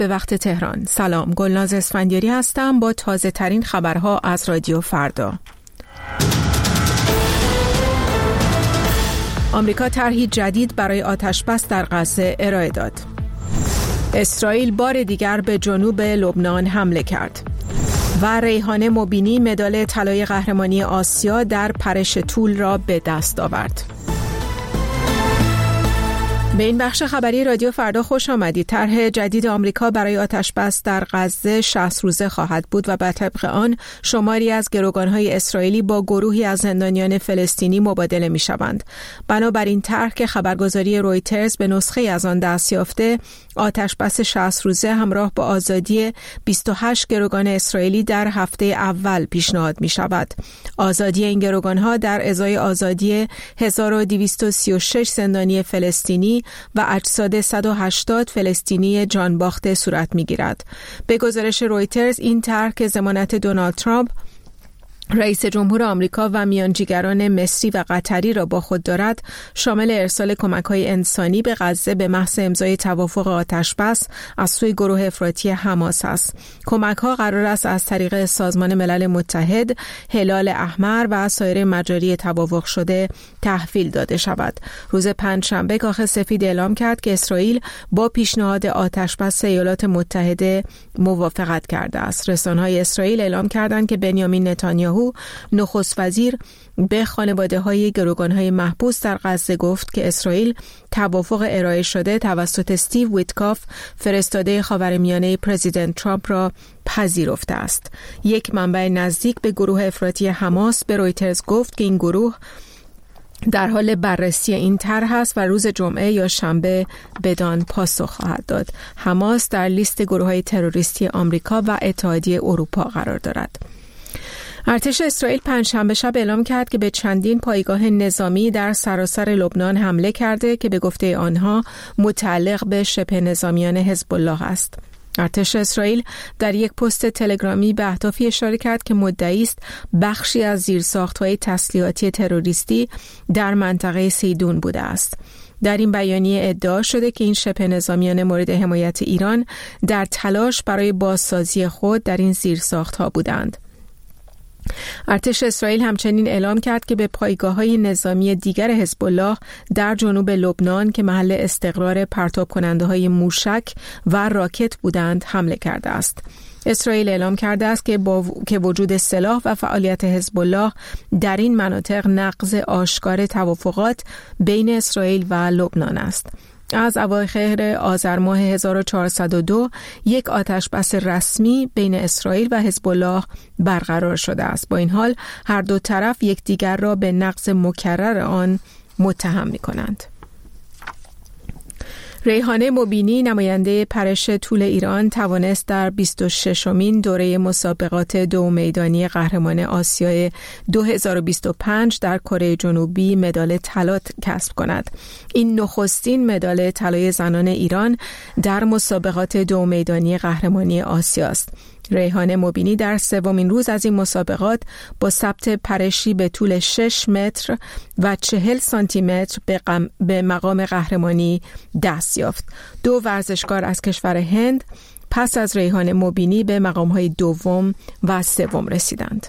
به وقت تهران. سلام، گلناز اسفندیاری هستم با تازه ترین خبرها از رادیو فردا. آمریکا طرحی جدید برای آتش‌بس در غزه ارائه داد. اسرائیل بار دیگر به جنوب لبنان حمله کرد. و ریحانه مبینی مدال طلای قهرمانی آسیا در پرش طول را به دست آورد. به این بخش خبری رادیو فردا خوش آمدید. طرح جدید آمریکا برای آتش‌بس در غزه 60 روزه خواهد بود و بر طبق آن شماری از گروگان‌های اسرائیلی با گروهی از زندانیان فلسطینی مبادله می‌شوند. بنابراین طرح که خبرگزاری رویترز به نسخه از آن دست یافته، آتش‌بس 60 روزه همراه با آزادی 28 گروگان اسرائیلی در هفته اول پیشنهاد می‌شود. آزادی این گروگان‌ها در ازای آزادی 1236 زندانی فلسطینی و اجساد 180 فلسطینی جانباخته صورت می‌گیرد. به گزارش رویترز این طرح که ضمانت دونالد ترامپ رئیس جمهور آمریکا و میانجیگران مصری و قطری را با خود دارد، شامل ارسال کمک‌های انسانی به غزه به محض امضای توافق آتش‌بس از سوی گروه افراطی حماس است. کمک‌ها قرار است از طریق سازمان ملل متحد، هلال احمر و سایر مجاری توافق شده تحویل داده شود. روز پنجشنبه کاخ سفید اعلام کرد که اسرائیل با پیشنهاد آتش‌بس ایالات متحده موافقت کرده است. رسانه‌های اسرائیل اعلام کردند که بنیامین نتانیاهو نخست وزیر به خانواده‌های گروگان‌های محبوس در غزه گفت که اسرائیل توافق ارائه شده توسط استیو ویتکاف، فرستاده خاورمیانه پرزیدنت ترامپ را پذیرفته است. یک منبع نزدیک به گروه افراطی حماس به رویترز گفت که این گروه در حال بررسی این طرح است و روز جمعه یا شنبه بدان پاسخ خواهد داد. حماس در لیست گروه‌های تروریستی آمریکا و اتحادیه اروپا قرار دارد. ارتش اسرائیل پنجشنبه شب اعلام کرد که به چندین پایگاه نظامی در سراسر لبنان حمله کرده که به گفته آنها متعلق به شبه نظامیان حزب الله است. ارتش اسرائیل در یک پست تلگرامی به اهدافی اشاره کرد که مدعی است بخشی از زیرساخت‌های تسلیحاتی تروریستی در منطقه سیدون بوده است. در این بیانیه ادعا شده که این شبه نظامیان مورد حمایت ایران در تلاش برای بازسازی خود در این زیرساخت‌ها بودند. ارتش اسرائیل همچنین اعلام کرد که به پایگاه‌های نظامی دیگر حزب الله در جنوب لبنان که محل استقرار پرتاب کننده‌های موشک و راکت بودند حمله کرده است. اسرائیل اعلام کرده است که وجود سلاح و فعالیت حزب الله در این مناطق نقض آشکار توافقات بین اسرائیل و لبنان است. از اواخر آذر ماه 1402 یک آتش‌بس رسمی بین اسرائیل و حزب الله برقرار شده است. با این حال هر دو طرف یکدیگر را به نقض مکرر آن متهم می‌کنند. ریحانه مبینی نماینده پرش طول ایران توانست در 26مین دوره مسابقات دو میدانی قهرمان آسیای 2025 در کره جنوبی مدال طلا کسب کند. این نخستین مدال طلای زنان ایران در مسابقات دو میدانی قهرمانی آسیا است. ریحانه مبینی در سومین روز از این مسابقات با ثبت پرشی به طول 6 متر و 40 سانتی متر به مقام قهرمانی دست یافت. دو ورزشکار از کشور هند پس از ریحانه مبینی به مقام‌های دوم و سوم رسیدند.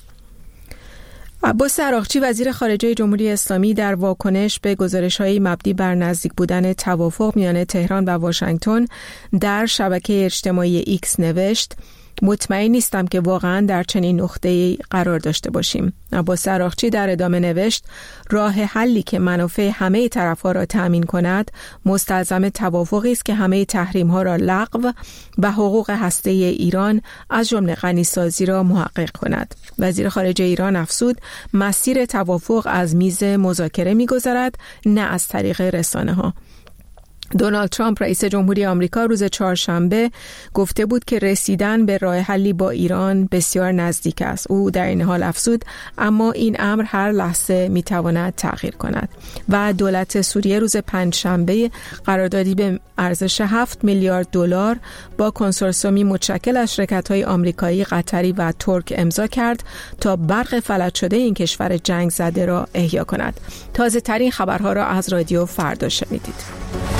عباس عراقچی وزیر خارجه جمهوری اسلامی در واکنش به گزارش‌های مبنی بر نزدیک بودن توافق میان تهران و واشنگتن در شبکه اجتماعی ایکس نوشت: مطمئن نیستم که واقعا در چنین نقطه‌ای قرار داشته باشیم. عباس عراقچی در ادامه نوشت: راه حلی که منافع همه طرف‌ها را تأمین کند مستلزم توافقی است که همه تحریم‌ها را لغو و حقوق هسته‌ای ایران از جمله غنیسازی را محقق کند. وزیر خارجه ایران افزود: مسیر توافق از میز مذاکره می‌گذرد، نه از طریق رسانه‌ها. دونالد ترامپ رئیس جمهوری آمریکا روز چهارشنبه گفته بود که رسیدن به راه حلی با ایران بسیار نزدیک است. او در این حال افزود: اما این امر هر لحظه میتواند تغییر کند. و دولت سوریه روز پنجشنبه قراردادی به ارزش 7 میلیارد دلار با کنسورسیومی متشکل از شرکت‌های آمریکایی، قطری و ترک امضا کرد تا برق فلج شده این کشور جنگ زده را احیا کند. تازه ترین خبرها را از رادیو فردا شنیدید.